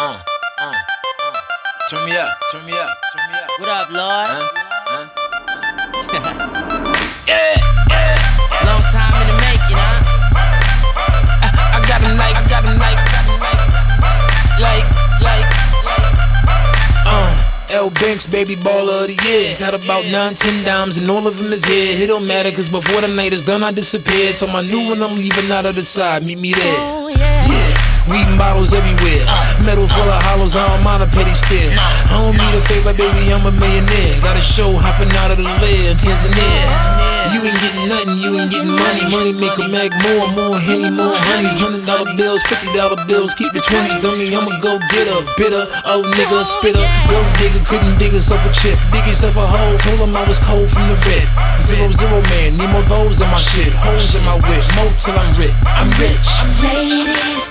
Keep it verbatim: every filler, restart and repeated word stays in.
uh, uh, uh. Turn me up, turn me up, turn me up. What up, Lord? Huh? Huh? Yeah, yeah. Long time in the making, huh? I, I got him like, I got him like, I got him like, like, like, uh. L Banks, baby baller of the year. Got about nine, ten dimes and all of them is here. It don't matter, cause before the night is done, I disappeared. So my new one, I'm leaving out of the side. Meet me there. Oh, yeah. Yeah. Weed bottles everywhere, metal full of hollows, I don't mind a petty stare. I don't need a favor, baby, I'm a millionaire. Got a show hopping out of the lid, Tanzania. You ain't getting nothing, you ain't getting money. Money make a mag more, more Henny, more honeys. Hundred dollar bills, fifty dollar bills, keep your twenties. Dummy, I'ma go get a bitter, old nigga, spitter. Gold digger, couldn't dig himself a chip. Dig yourself a hole, told him I was cold from the red. Zero, zero man, need more those in my shit. Holes in my whip, more till I'm rich. I'm rich. Ladies,